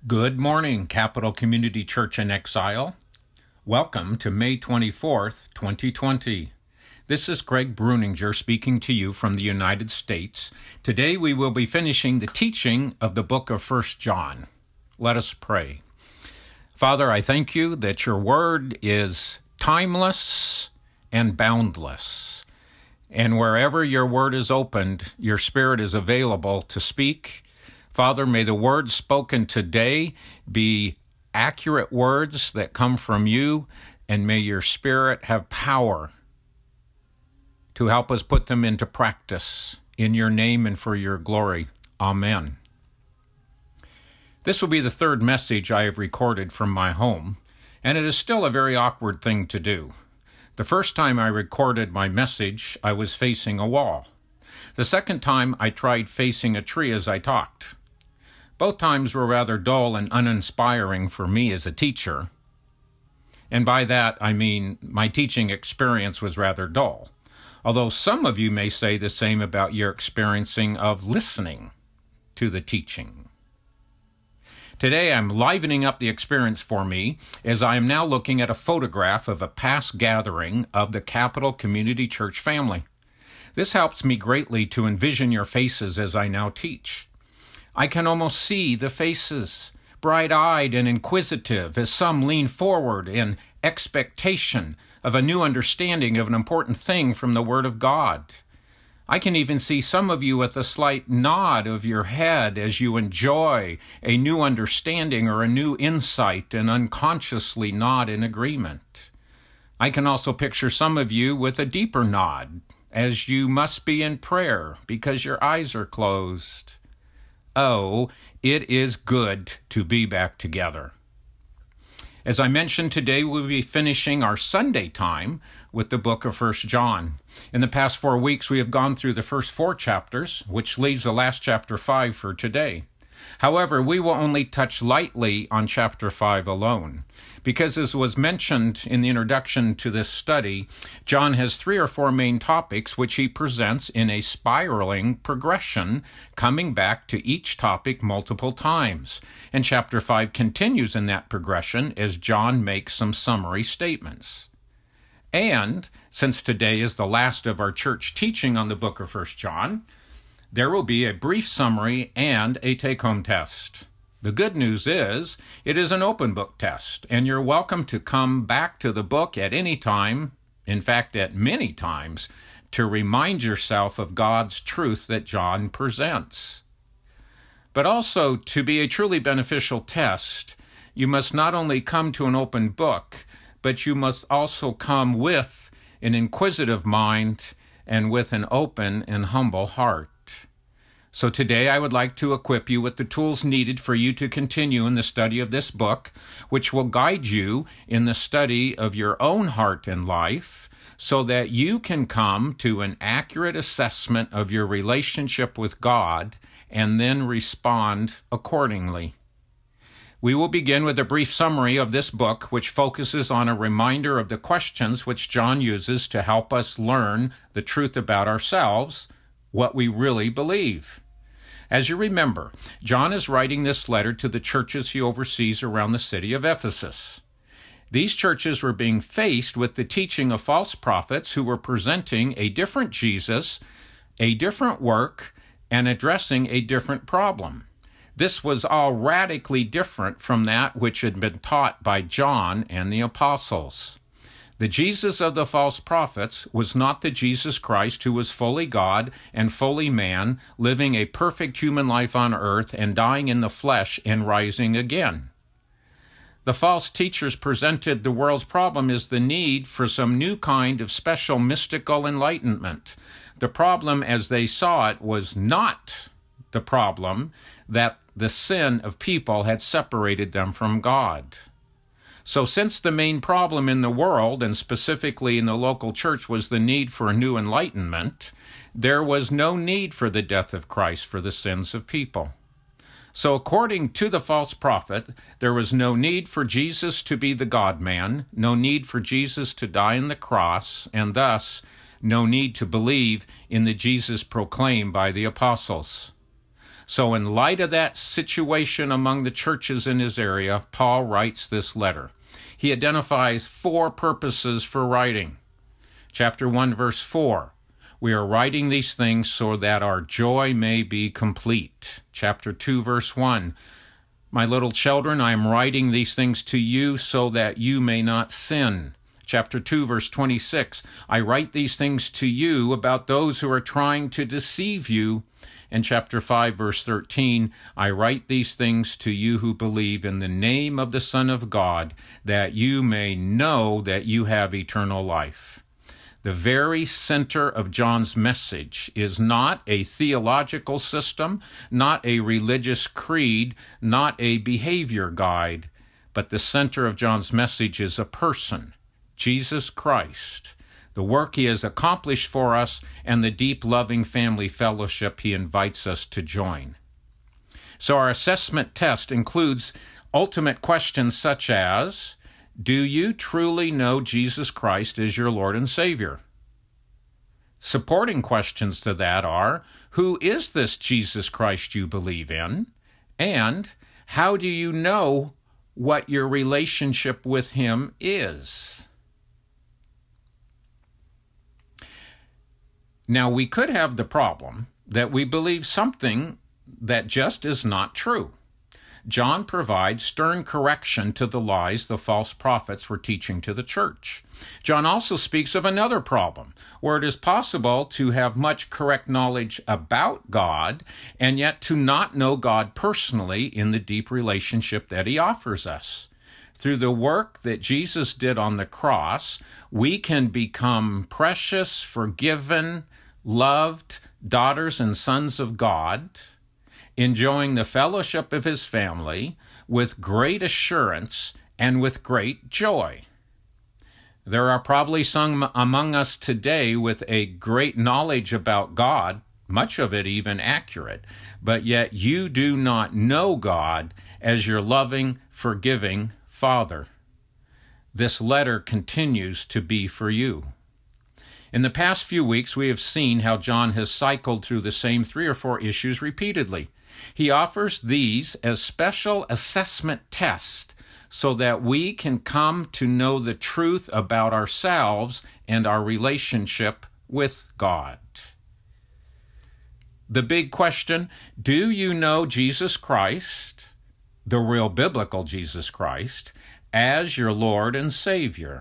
Good morning, Capital Community Church in Exile. Welcome to May 24th, 2020. This is Greg Bruninger speaking to you from the United States. Today we will be finishing the teaching of the book of 1 John. Let us pray. Father, I thank you that your word is timeless and boundless. And wherever your word is opened, your spirit is available to speak. Father, may the words spoken today be accurate words that come from you, and may your Spirit have power to help us put them into practice in your name and for your glory. Amen. This will be the third message I have recorded from my home, and it is still a very awkward thing to do. The first time I recorded my message, I was facing a wall. The second time, I tried facing a tree as I talked. Both times were rather dull and uninspiring for me as a teacher. And by that, I mean my teaching experience was rather dull. Although some of you may say the same about your experiencing of listening to the teaching. Today, I'm livening up the experience for me as I am now looking at a photograph of a past gathering of the Capital Community Church family. This helps me greatly to envision your faces as I now teach. I can almost see the faces, bright-eyed and inquisitive, as some lean forward in expectation of a new understanding of an important thing from the Word of God. I can even see some of you with a slight nod of your head as you enjoy a new understanding or a new insight and unconsciously nod in agreement. I can also picture some of you with a deeper nod, as you must be in prayer because your eyes are closed. Oh, it is good to be back together. As I mentioned, today we'll be finishing our Sunday time with the book of 1 John. In the past 4 weeks, we have gone through the first 4 chapters, which leaves the last chapter 5 for today. However, we will only touch lightly on chapter 5 alone, because as was mentioned in the introduction to this study, John has 3 or 4 main topics which he presents in a spiraling progression, coming back to each topic multiple times. And chapter 5 continues in that progression as John makes some summary statements. And since today is the last of our church teaching on the book of 1 John, there will be a brief summary and a take-home test. The good news is, it is an open book test, and you're welcome to come back to the book at any time, in fact at many times, to remind yourself of God's truth that John presents. But also, to be a truly beneficial test, you must not only come to an open book, but you must also come with an inquisitive mind and with an open and humble heart. So today I would like to equip you with the tools needed for you to continue in the study of this book, which will guide you in the study of your own heart and life, so that you can come to an accurate assessment of your relationship with God and then respond accordingly. We will begin with a brief summary of this book, which focuses on a reminder of the questions which John uses to help us learn the truth about ourselves, what we really believe. As you remember, John is writing this letter to the churches he oversees around the city of Ephesus. These churches were being faced with the teaching of false prophets who were presenting a different Jesus, a different work, and addressing a different problem. This was all radically different from that which had been taught by John and the apostles. The Jesus of the false prophets was not the Jesus Christ who was fully God and fully man, living a perfect human life on earth and dying in the flesh and rising again. The false teachers presented the world's problem as the need for some new kind of special mystical enlightenment. The problem as they saw it was not the problem that the sin of people had separated them from God. So since the main problem in the world, and specifically in the local church, was the need for a new enlightenment, there was no need for the death of Christ for the sins of people. So according to the false prophet, there was no need for Jesus to be the God-man, no need for Jesus to die on the cross, and thus no need to believe in the Jesus proclaimed by the apostles. So in light of that situation among the churches in his area, Paul writes this letter. He identifies 4 purposes for writing. Chapter 1, verse 4. We are writing these things so that our joy may be complete. Chapter 2, verse 1. My little children, I am writing these things to you so that you may not sin. Chapter 2, verse 26. I write these things to you about those who are trying to deceive you. And chapter 5, verse 13. I write these things to you who believe in the name of the Son of God, that you may know that you have eternal life. The very center of John's message is not a theological system, not a religious creed, not a behavior guide, but the center of John's message is a person, Jesus Christ, the work he has accomplished for us, and the deep, loving family fellowship he invites us to join. So our assessment test includes ultimate questions such as, do you truly know Jesus Christ as your Lord and Savior? Supporting questions to that are, who is this Jesus Christ you believe in? And how do you know what your relationship with him is? Now, we could have the problem that we believe something that just is not true. John provides stern correction to the lies the false prophets were teaching to the church. John also speaks of another problem, where it is possible to have much correct knowledge about God and yet to not know God personally in the deep relationship that he offers us. Through the work that Jesus did on the cross, we can become precious, forgiven, loved daughters and sons of God, enjoying the fellowship of his family with great assurance and with great joy. There are probably some among us today with a great knowledge about God, much of it even accurate, but yet you do not know God as your loving, forgiving Father. This letter continues to be for you. In the past few weeks, we have seen how John has cycled through the same 3 or 4 issues repeatedly. He offers these as special assessment tests so that we can come to know the truth about ourselves and our relationship with God. The big question, do you know Jesus Christ, the real biblical Jesus Christ, as your Lord and Savior?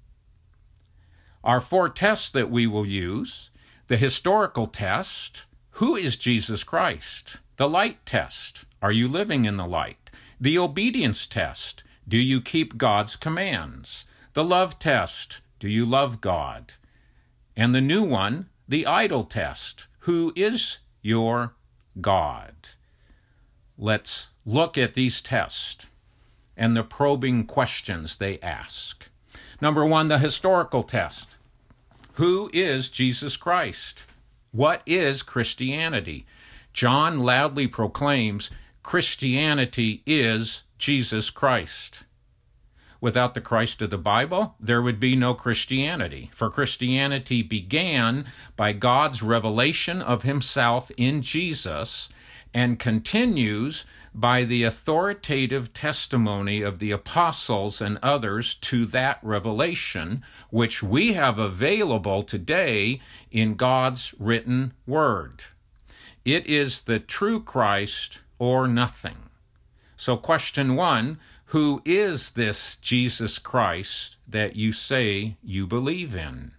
Our 4 tests that we will use: the historical test, who is Jesus Christ? The light test, are you living in the light? The obedience test, do you keep God's commands? The love test, do you love God? And the new one, the idol test, who is your God? Let's look at these tests and the probing questions they ask. Number 1, the historical test. Who is Jesus Christ? What is Christianity? John loudly proclaims Christianity is Jesus Christ. Without the Christ of the Bible, there would be no Christianity, for Christianity began by God's revelation of himself in Jesus and continues by the authoritative testimony of the apostles and others to that revelation, which we have available today in God's written word. It is the true Christ or nothing. So question 1, who is this Jesus Christ that you say you believe in?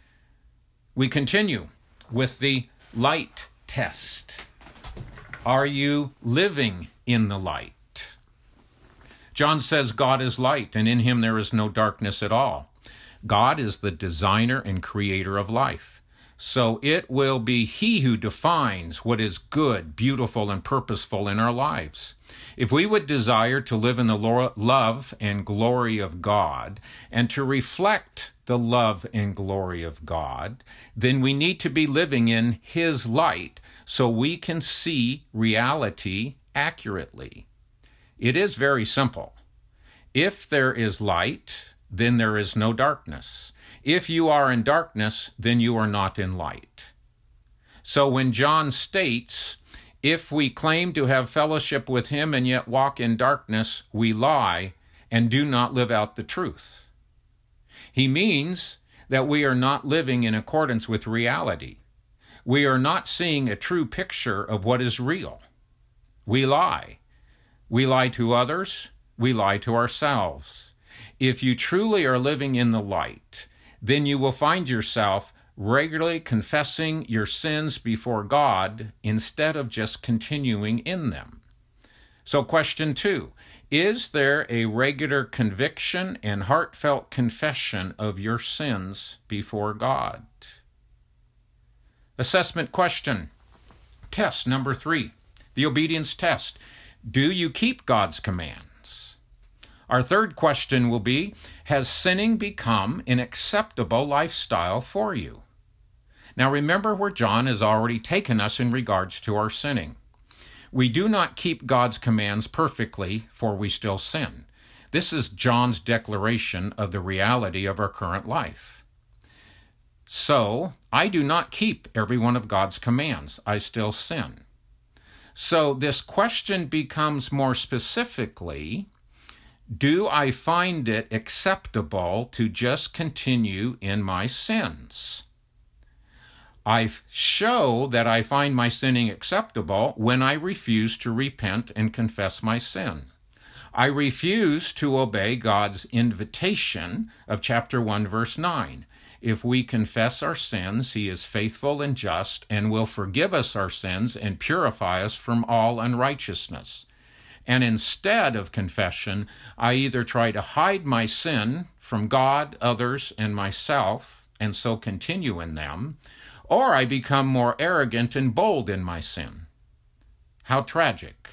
We continue with the light test. Are you living in the light? John says God is light, and in him there is no darkness at all. God is the designer and creator of life. So it will be he who defines what is good, beautiful, and purposeful in our lives. If we would desire to live in the love and glory of God and to reflect the love and glory of God, then we need to be living in his light so we can see reality accurately. It is very simple. If there is light, then there is no darkness. If you are in darkness, then you are not in light. So when John states, If we claim to have fellowship with him and yet walk in darkness, we lie and do not live out the truth. He means that we are not living in accordance with reality. We are not seeing a true picture of what is real. We lie. We lie to others. We lie to ourselves. If you truly are living in the light, then you will find yourself regularly confessing your sins before God instead of just continuing in them. So question 2, is there a regular conviction and heartfelt confession of your sins before God? Assessment question. Test number 3, the obedience test. Do you keep God's commands? Our third question will be, has sinning become an acceptable lifestyle for you? Now remember where John has already taken us in regards to our sinning. We do not keep God's commands perfectly, for we still sin. This is John's declaration of the reality of our current life. So, I do not keep every one of God's commands. I still sin. So this question becomes more specifically, do I find it acceptable to just continue in my sins? I show that I find my sinning acceptable when I refuse to repent and confess my sin. I refuse to obey God's invitation of chapter 1, verse 9. If we confess our sins, he is faithful and just and will forgive us our sins and purify us from all unrighteousness. And instead of confession, I either try to hide my sin from God, others, and myself, and so continue in them, or I become more arrogant and bold in my sin. How tragic.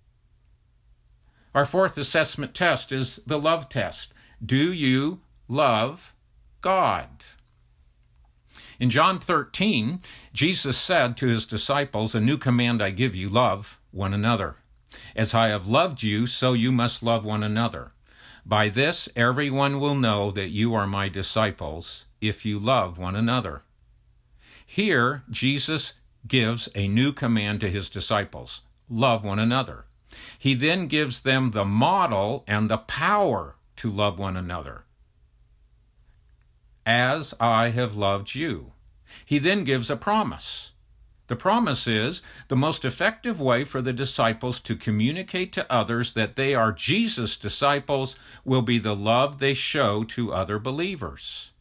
Our fourth assessment test is the love test. Do you love God? In John 13, Jesus said to his disciples, "A new command I give you, love one another. As I have loved you, so you must love one another. By this everyone will know that you are my disciples, if you love one another." Here, Jesus gives a new command to his disciples, love one another. He then gives them the model and the power to love one another. As I have loved you. He then gives a promise. The promise is the most effective way for the disciples to communicate to others that they are Jesus' disciples will be the love they show to other believers.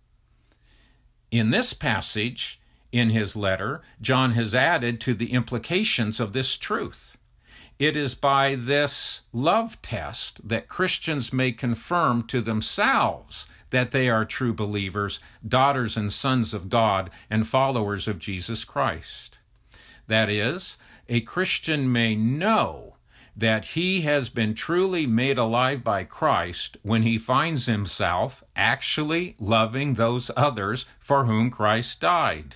In this passage, in his letter, John has added to the implications of this truth. It is by this love test that Christians may confirm to themselves that they are true believers, daughters and sons of God, and followers of Jesus Christ. That is, a Christian may know that he has been truly made alive by Christ when he finds himself actually loving those others for whom Christ died.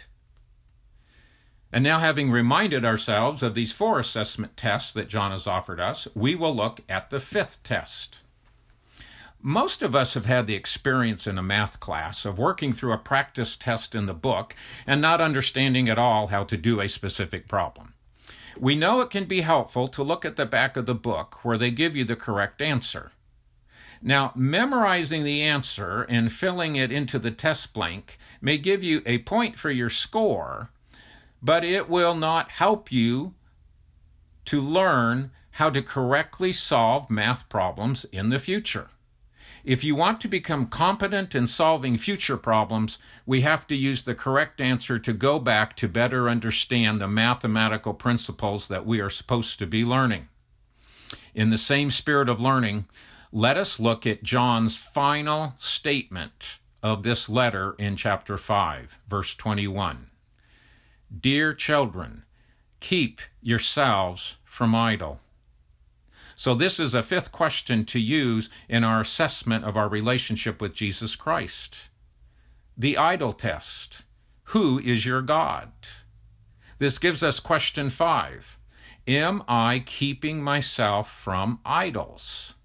And now, having reminded ourselves of these 4 assessment tests that John has offered us, we will look at the 5th test. Most of us have had the experience in a math class of working through a practice test in the book and not understanding at all how to do a specific problem. We know it can be helpful to look at the back of the book where they give you the correct answer. Now, memorizing the answer and filling it into the test blank may give you a point for your score, but it will not help you to learn how to correctly solve math problems in the future. If you want to become competent in solving future problems, we have to use the correct answer to go back to better understand the mathematical principles that we are supposed to be learning. In the same spirit of learning, let us look at John's final statement of this letter in chapter 5, verse 21. Dear children, keep yourselves from idle. So this is a 5th question to use in our assessment of our relationship with Jesus Christ. The idol test. Who is your God? This gives us question 5. Am I keeping myself from idols?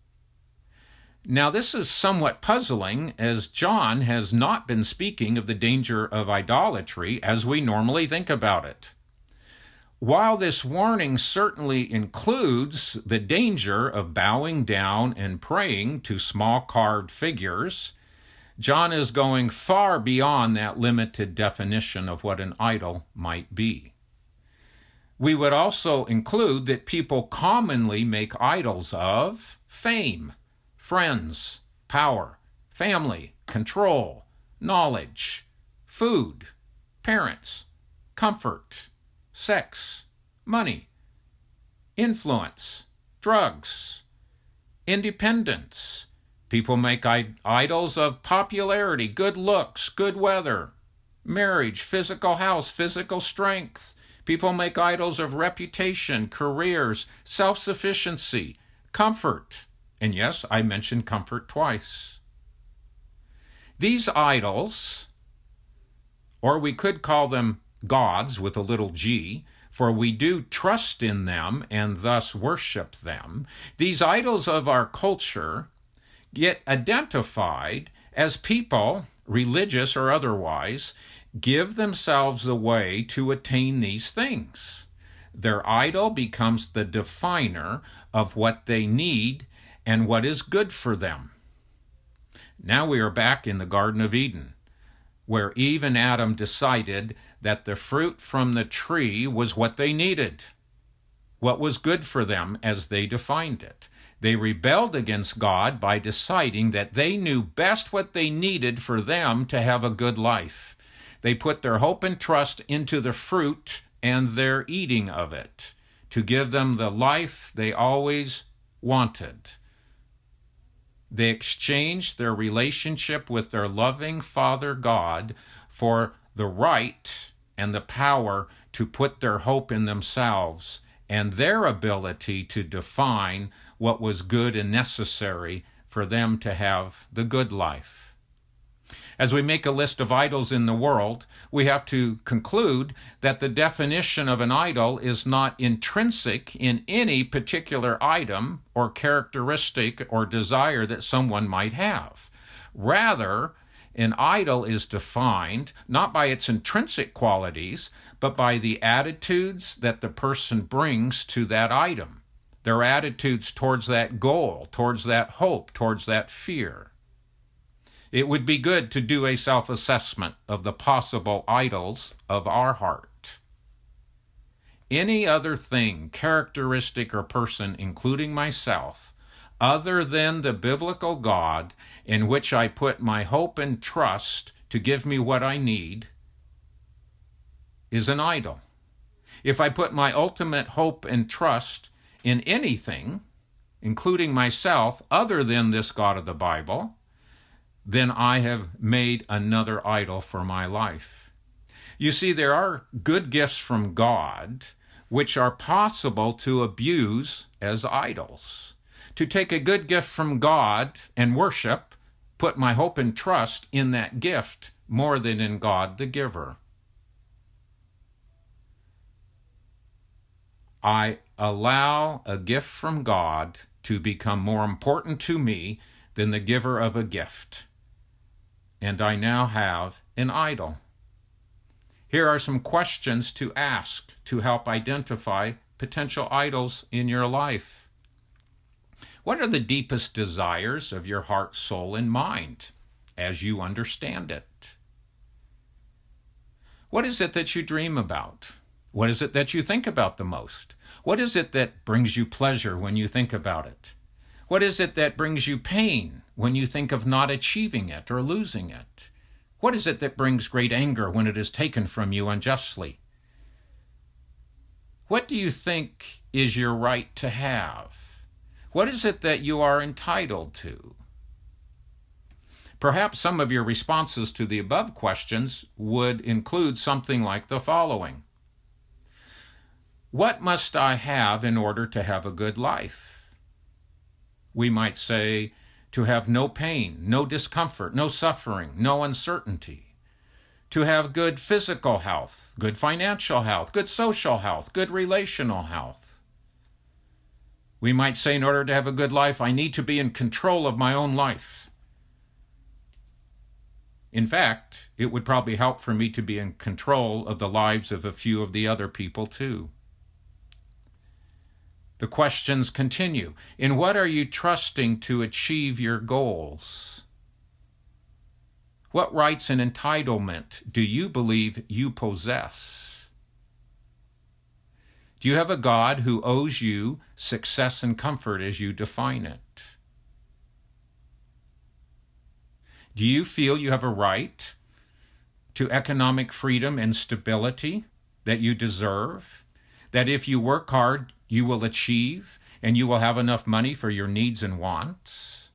Now this is somewhat puzzling, as John has not been speaking of the danger of idolatry as we normally think about it. While this warning certainly includes the danger of bowing down and praying to small carved figures, John is going far beyond that limited definition of what an idol might be. We would also include that people commonly make idols of fame, friends, power, family, control, knowledge, food, parents, comfort, sex, money, influence, drugs, independence. People make idols of popularity, good looks, good weather, marriage, physical health, physical strength. People make idols of reputation, careers, self-sufficiency, comfort. And yes, I mentioned comfort twice. These idols, or we could call them gods with a little g, for we do trust in them and thus worship them. These idols of our culture get identified as people, religious or otherwise, give themselves away to attain these things. Their idol becomes the definer of what they need and what is good for them. Now we are back in the Garden of Eden, where Eve and Adam decided that the fruit from the tree was what they needed, what was good for them as they defined it. They rebelled against God by deciding that they knew best what they needed for them to have a good life. They put their hope and trust into the fruit and their eating of it to give them the life they always wanted. They exchanged their relationship with their loving Father God for the right and the power to put their hope in themselves and their ability to define what was good and necessary for them to have the good life. As we make a list of idols in the world, we have to conclude that the definition of an idol is not intrinsic in any particular item or characteristic or desire that someone might have. Rather, an idol is defined not by its intrinsic qualities, but by the attitudes that the person brings to that item, their attitudes towards that goal, towards that hope, towards that fear. It would be good to do a self-assessment of the possible idols of our heart. Any other thing, characteristic, or person, including myself, other than the biblical God in which I put my hope and trust to give me what I need, is an idol. If I put my ultimate hope and trust in anything, including myself, other than this God of the Bible, then I have made another idol for my life. You see, there are good gifts from God which are possible to abuse as idols. To take a good gift from God and worship, put my hope and trust in that gift more than in God the giver. I allow a gift from God to become more important to me than the giver of a gift. And I now have an idol. Here are some questions to ask to help identify potential idols in your life. What are the deepest desires of your heart, soul, and mind as you understand it? What is it that you dream about? What is it that you think about the most? What is it that brings you pleasure when you think about it? What is it that brings you pain when you think of not achieving it or losing it? What is it that brings great anger when it is taken from you unjustly? What do you think is your right to have? What is it that you are entitled to? Perhaps some of your responses to the above questions would include something like the following. What must I have in order to have a good life? We might say, to have no pain, no discomfort, no suffering, no uncertainty. To have good physical health, good financial health, good social health, good relational health. We might say, in order to have a good life, I need to be in control of my own life. In fact, it would probably help for me to be in control of the lives of a few of the other people too. The questions continue. In what are you trusting to achieve your goals? What rights and entitlement do you believe you possess? Do you have a God who owes you success and comfort as you define it? Do you feel you have a right to economic freedom and stability that you deserve? That if you work hard, you will achieve and you will have enough money for your needs and wants?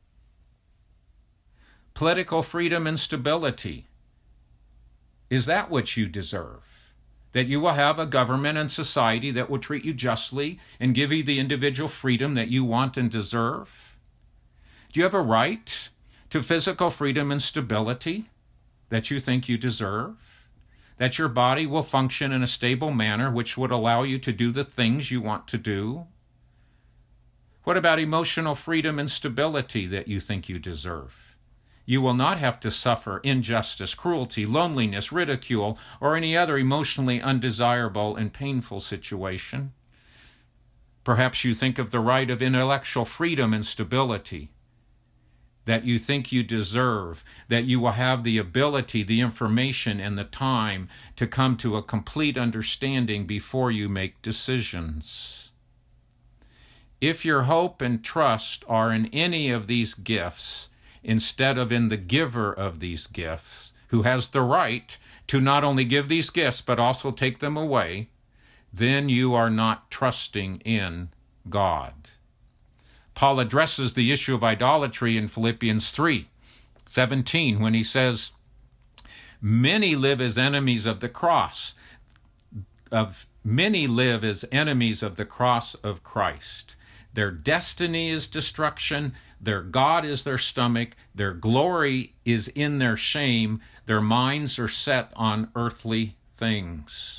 Political freedom and stability, is that what you deserve? That you will have a government and society that will treat you justly and give you the individual freedom that you want and deserve? Do you have a right to physical freedom and stability that you think you deserve? That your body will function in a stable manner which would allow you to do the things you want to do? What about emotional freedom and stability that you think you deserve? You will not have to suffer injustice, cruelty, loneliness, ridicule, or any other emotionally undesirable and painful situation. Perhaps you think of the right of intellectual freedom and stability that you think you deserve, that you will have the ability, the information, and the time to come to a complete understanding before you make decisions. If your hope and trust are in any of these gifts, instead of in the giver of these gifts, who has the right to not only give these gifts but also take them away, then you are not trusting in God. Paul addresses the issue of idolatry in Philippians 3:17 when he says, many live as enemies of the cross of Christ. Their destiny is destruction. Their God is their stomach. Their glory is in their shame. Their minds are set on earthly things.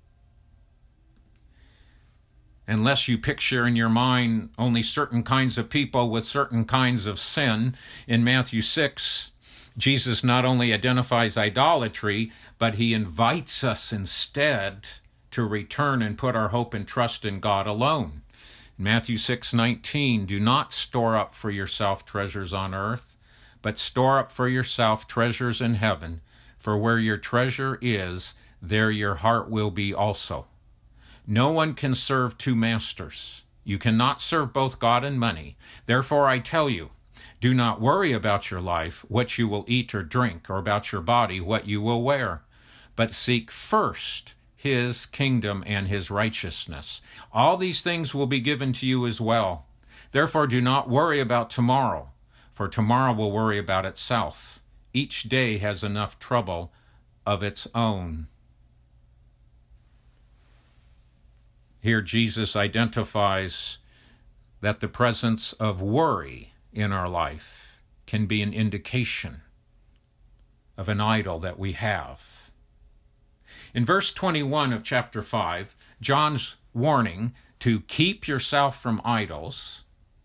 Unless you picture in your mind only certain kinds of people with certain kinds of sin, in Matthew 6, Jesus not only identifies idolatry, but he invites us instead to return and put our hope and trust in God alone. Matthew 6:19, do not store up for yourself treasures on earth, but store up for yourself treasures in heaven, for where your treasure is, there your heart will be also. No one can serve two masters. You cannot serve both God and money. Therefore I tell you, do not worry about your life, what you will eat or drink, or about your body, what you will wear, but seek first his kingdom and his righteousness. All these things will be given to you as well. Therefore do not worry about tomorrow, for tomorrow will worry about itself. Each day has enough trouble of its own. Here Jesus identifies that the presence of worry in our life can be an indication of an idol that we have. In verse 21 of chapter 5, John's warning to keep yourself from idols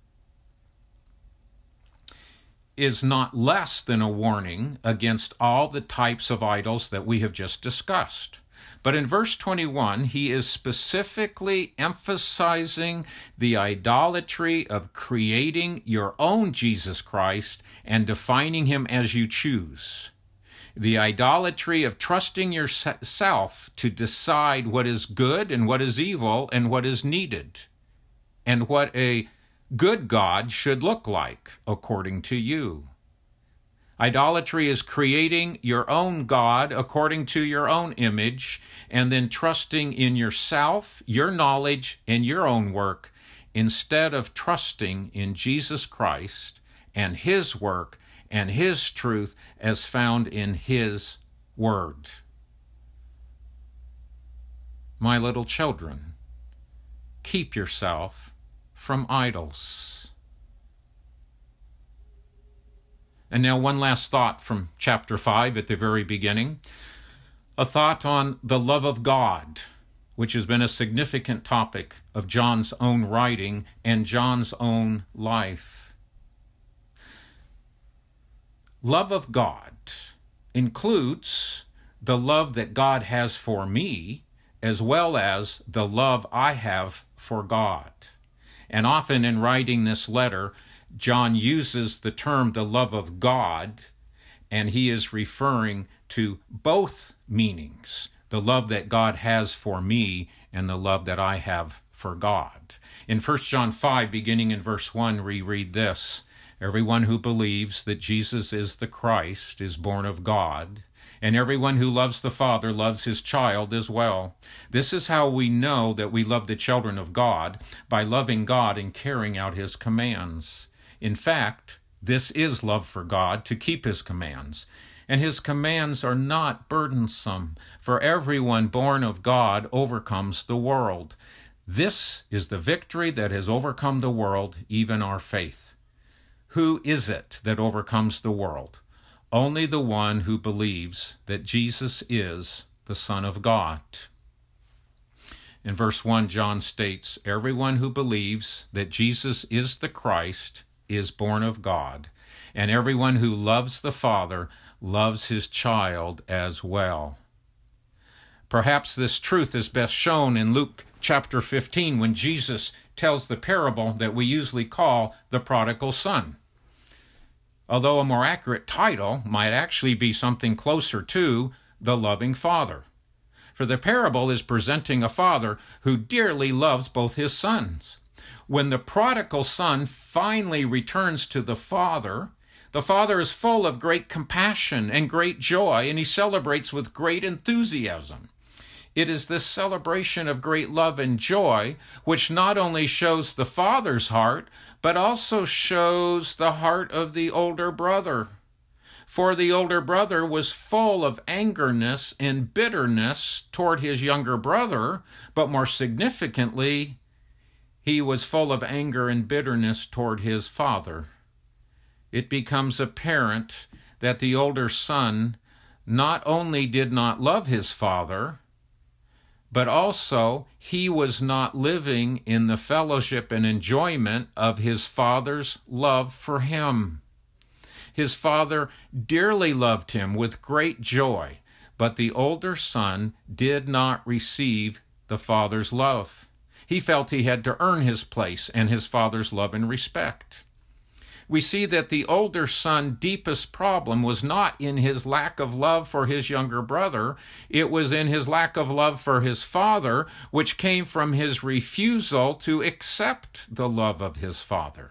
is not less than a warning against all the types of idols that we have just discussed. But in verse 21, he is specifically emphasizing the idolatry of creating your own Jesus Christ and defining him as you choose. The idolatry of trusting yourself to decide what is good and what is evil and what is needed, and what a good God should look like according to you. Idolatry is creating your own God according to your own image, and then trusting in yourself, your knowledge, and your own work, instead of trusting in Jesus Christ and his work and his truth as found in his word. My little children, keep yourself from idols. And now one last thought from chapter 5 at the very beginning. A thought on the love of God, which has been a significant topic of John's own writing and John's own life. Love of God includes the love that God has for me, as well as the love I have for God. And often in writing this letter, John uses the term the love of God, and he is referring to both meanings, the love that God has for me and the love that I have for God. In 1 John 5, beginning in verse 1, we read this: "Everyone who believes that Jesus is the Christ is born of God, and everyone who loves the Father loves his child as well. This is how we know that we love the children of God, by loving God and carrying out his commands. In fact, this is love for God, to keep his commands. And his commands are not burdensome, for everyone born of God overcomes the world. This is the victory that has overcome the world, even our faith." Who is it that overcomes the world? Only the one who believes that Jesus is the Son of God. In verse 1, John states, "Everyone who believes that Jesus is the Christ is born of God, and everyone who loves the Father loves his child as well." Perhaps this truth is best shown in Luke chapter 15, when Jesus tells the parable that we usually call the prodigal son. Although a more accurate title might actually be something closer to the loving father. For the parable is presenting a father who dearly loves both his sons. When the prodigal son finally returns to the father is full of great compassion and great joy, and he celebrates with great enthusiasm. It is this celebration of great love and joy which not only shows the father's heart, but also shows the heart of the older brother. For the older brother was full of angerness and bitterness toward his younger brother, but more significantly, he was full of anger and bitterness toward his father. It becomes apparent that the older son not only did not love his father, but also he was not living in the fellowship and enjoyment of his father's love for him. His father dearly loved him with great joy, but the older son did not receive the father's love. He felt he had to earn his place and his father's love and respect. We see that the older son's deepest problem was not in his lack of love for his younger brother. It was in his lack of love for his father, which came from his refusal to accept the love of his father.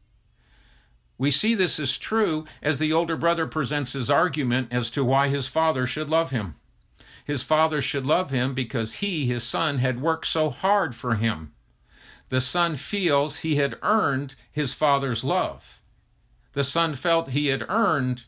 We see this is true as the older brother presents his argument as to why his father should love him. His father should love him because he, his son, had worked so hard for him. The son feels he had earned his father's love. The son felt he had earned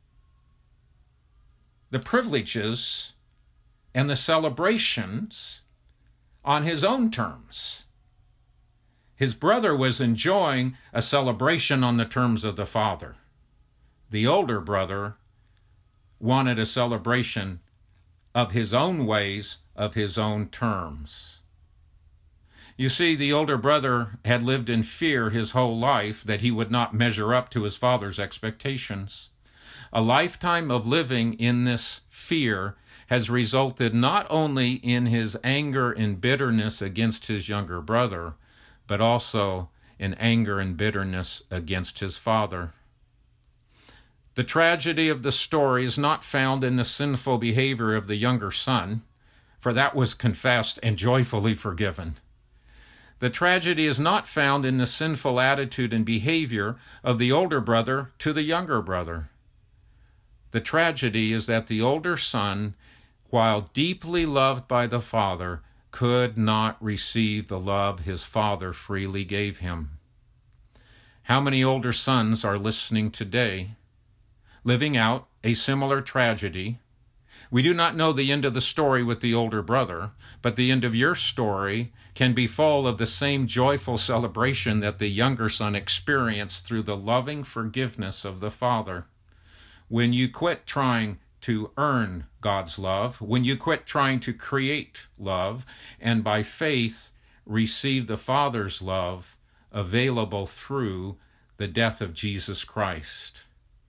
the privileges and the celebrations on his own terms. His brother was enjoying a celebration on the terms of the father. The older brother wanted a celebration of his own ways, of his own terms. You see, the older brother had lived in fear his whole life that he would not measure up to his father's expectations. A lifetime of living in this fear has resulted not only in his anger and bitterness against his younger brother, but also in anger and bitterness against his father. The tragedy of the story is not found in the sinful behavior of the younger son, for that was confessed and joyfully forgiven. The tragedy is not found in the sinful attitude and behavior of the older brother to the younger brother. The tragedy is that the older son, while deeply loved by the father, could not receive the love his father freely gave him. How many older sons are listening today, living out a similar tragedy? We do not know the end of the story with the older brother, but the end of your story can be full of the same joyful celebration that the younger son experienced through the loving forgiveness of the father. When you quit trying to earn God's love, when you quit trying to create love, and by faith receive the Father's love available through the death of Jesus Christ.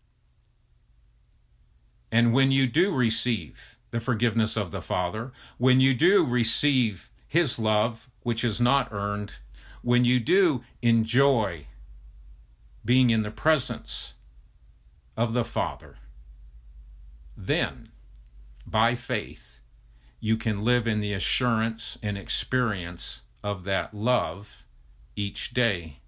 And when you do receive the forgiveness of the Father, when you do receive His love which is not earned, when you do enjoy being in the presence of the Father, then, by faith, you can live in the assurance and experience of that love each day.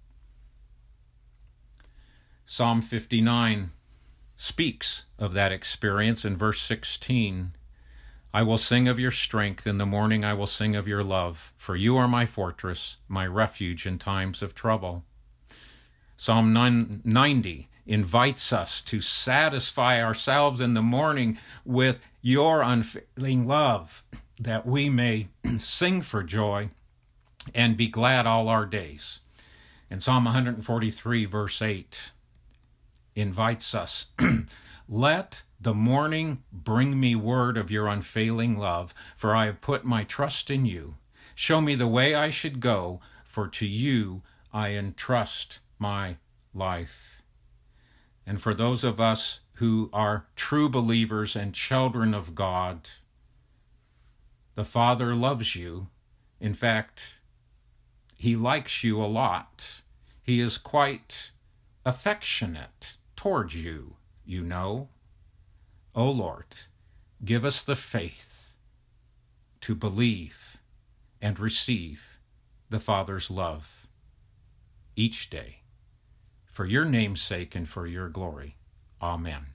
Psalm 59 speaks of that experience in verse 16. I will sing of your strength. In the morning I will sing of your love, for you are my fortress, my refuge in times of trouble. Psalm 90 invites us to satisfy ourselves in the morning with your unfailing love, that we may sing for joy and be glad all our days. And Psalm 143, verse 8, invites us, let the morning bring me word of your unfailing love, for I have put my trust in you. Show me the way I should go, for to you I entrust my life. And for those of us who are true believers and children of God, the Father loves you. In fact, he likes you a lot. He is quite affectionate towards you, you know. O Lord, give us the faith to believe and receive the Father's love each day, for your name's sake and for your glory. Amen.